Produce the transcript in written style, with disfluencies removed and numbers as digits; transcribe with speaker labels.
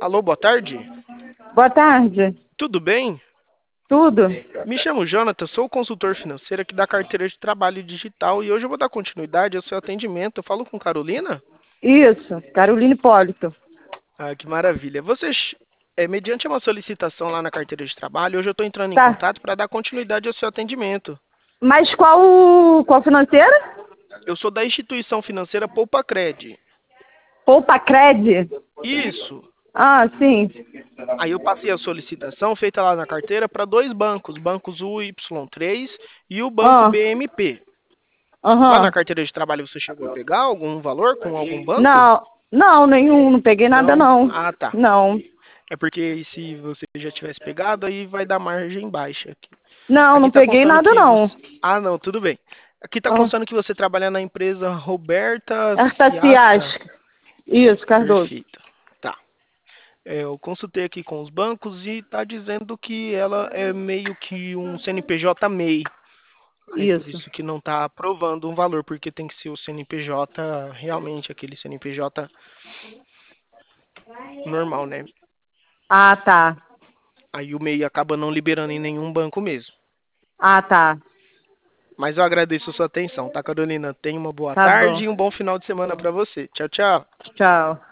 Speaker 1: Alô, boa tarde.
Speaker 2: Boa tarde.
Speaker 1: Tudo bem?
Speaker 2: Tudo?
Speaker 1: Me chamo Jonathan, sou consultor financeiro aqui da carteira de trabalho digital e hoje eu vou dar continuidade ao seu atendimento. Eu falo com Carolina?
Speaker 2: Isso, Carolina Hipólito.
Speaker 1: Ah, que maravilha. Mediante uma solicitação lá na carteira de trabalho, hoje eu estou entrando em
Speaker 2: Tá.
Speaker 1: contato para dar continuidade ao seu atendimento.
Speaker 2: Mas qual financeira?
Speaker 1: Eu sou da instituição financeira Poupacred.
Speaker 2: Poupa Cred?
Speaker 1: Isso.
Speaker 2: Ah, sim.
Speaker 1: Aí eu passei a solicitação feita lá na carteira para dois bancos, bancos UY3 e o banco
Speaker 2: Ah,
Speaker 1: BMP. Lá na
Speaker 2: aham.
Speaker 1: carteira de trabalho você chegou a pegar algum valor com algum banco?
Speaker 2: Não, não, nenhum, não peguei nada
Speaker 1: Não?
Speaker 2: não.
Speaker 1: Ah, tá.
Speaker 2: Não.
Speaker 1: É porque se você já tivesse pegado, aí vai dar margem baixa aqui.
Speaker 2: Não,
Speaker 1: Aqui
Speaker 2: não
Speaker 1: tá
Speaker 2: peguei
Speaker 1: constando
Speaker 2: nada
Speaker 1: que você...
Speaker 2: não.
Speaker 1: Ah, não, tudo bem. Aqui tá
Speaker 2: Ah,
Speaker 1: constando que você trabalha na empresa Roberta
Speaker 2: Artacias.
Speaker 1: Ciasca.
Speaker 2: Isso, Cardoso.
Speaker 1: Perfeito. Tá. Eu consultei aqui com os bancos e tá dizendo que ela é meio que um CNPJ MEI. Aí por
Speaker 2: Isso.
Speaker 1: isso que não tá aprovando um valor, porque tem que ser o CNPJ, realmente aquele CNPJ normal, né?
Speaker 2: Ah, tá.
Speaker 1: Aí o MEI acaba não liberando em nenhum banco mesmo.
Speaker 2: Ah, tá.
Speaker 1: Mas eu agradeço a sua atenção, tá, Carolina? Tenha uma boa
Speaker 2: Tá bom.
Speaker 1: tarde e um bom final de semana para você. Tchau, tchau.
Speaker 2: Tchau.